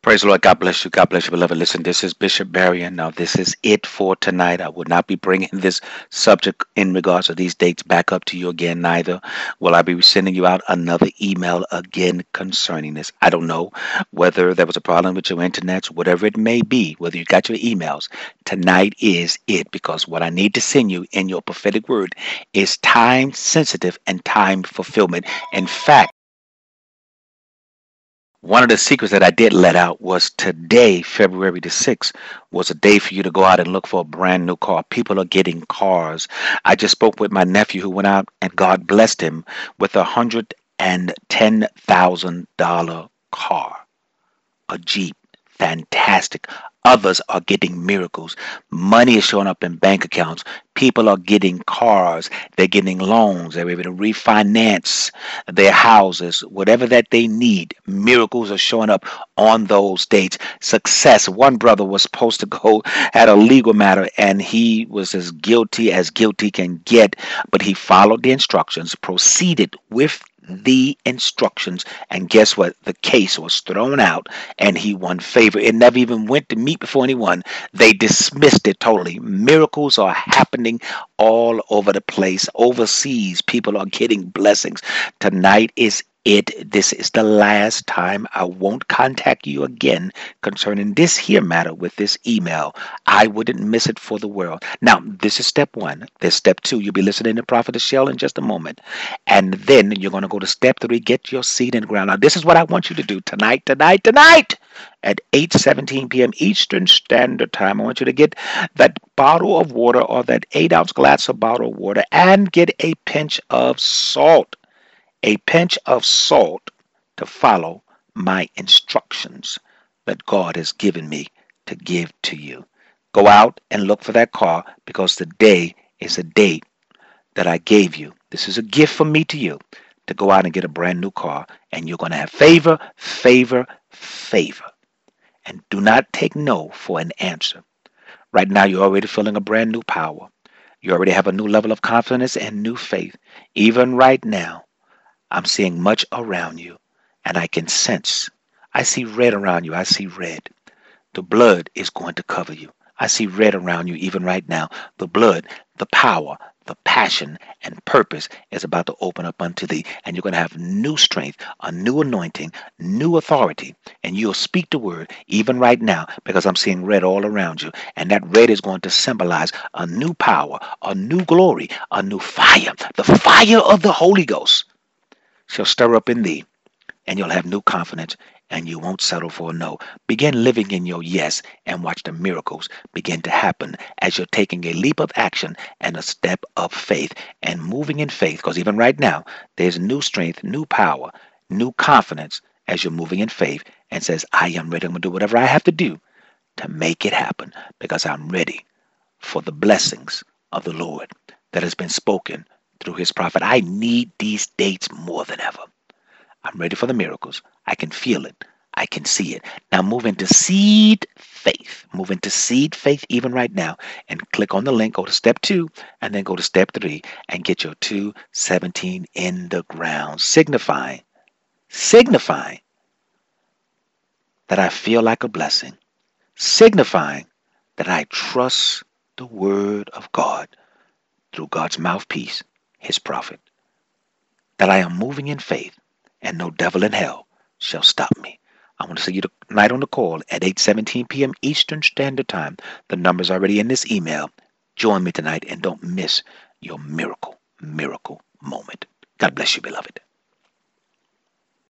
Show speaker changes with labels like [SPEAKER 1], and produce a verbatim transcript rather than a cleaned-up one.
[SPEAKER 1] Praise the Lord. God bless you. God bless you, beloved. Listen, this is Bishop Barry, and now this is it for tonight. I will not be bringing this subject in regards to these dates back up to you again, neither will I be sending you out another email again concerning this. I don't know whether there was a problem with your internet, whatever it may be, whether you got your emails. Tonight is it, because what I need to send you in your prophetic word is time sensitive and time fulfillment. In fact, one of the secrets that I did let out was today, February the sixth, was a day for you to go out and look for a brand new car. People are getting cars. I just spoke with my nephew who went out and God blessed him with a one hundred ten thousand dollars car, a Jeep. Fantastic. Others are getting miracles. Money is showing up in bank accounts. People are getting cars. They're getting loans. They're able to refinance their houses, whatever that they need. Miracles are showing up on those dates. Success. One brother was supposed to go at a legal matter, and he was as guilty as guilty can get, but he followed the instructions, proceeded with the instructions, and guess what? The case was thrown out and he won favor. It never even went to meet before anyone. They dismissed it totally. Miracles are happening all over the place. Overseas, people are getting blessings. Tonight is it. This is the last time. I won't contact you again concerning this here matter with this email. I wouldn't miss it for the world. Now, this is step one. There's step two. You'll be listening to Prophetess Shell in just a moment. And then you're going to go to step three, get your seed in the ground. Now, this is what I want you to do tonight, tonight, tonight at eight seventeen p m Eastern Standard Time. I want you to get that bottle of water or that eight ounce glass of bottle of water and get a pinch of salt. A pinch of salt to follow my instructions that God has given me to give to you. Go out and look for that car, because today is a date that I gave you. This is a gift from me to you to go out and get a brand new car, and you're going to have favor, favor, favor. And do not take no for an answer. Right now, you're already feeling a brand new power. You already have a new level of confidence and new faith. Even right now, I'm seeing much around you, and I can sense. I see red around you. I see red. The blood is going to cover you. I see red around you even right now. The blood, the power, the passion, and purpose is about to open up unto thee, and you're going to have new strength, a new anointing, new authority, and you'll speak the word even right now, because I'm seeing red all around you, and that red is going to symbolize a new power, a new glory, a new fire, the fire of the Holy Ghost shall stir up in thee, and you'll have new confidence, and you won't settle for a no. Begin living in your yes, and watch the miracles begin to happen as you're taking a leap of action and a step of faith and moving in faith, because even right now, there's new strength, new power, new confidence as you're moving in faith and says, I am ready. I'm going to do whatever I have to do to make it happen, because I'm ready for the blessings of the Lord that has been spoken through his prophet. I need these dates more than ever. I'm ready for the miracles. I can feel it. I can see it. Now move into seed faith. Move into seed faith even right now, and click on the link. Go to step two, and then go to step three, and get your two seventeen in the ground, signifying, signifying that I feel like a blessing, signifying that I trust the word of God through God's mouthpiece, his prophet, that I am moving in faith, and no devil in hell shall stop me. I want to see you tonight on the call at eight seventeen p m Eastern Standard Time. The number's already in this email. Join me tonight, and don't miss your miracle, miracle moment. God bless you, beloved.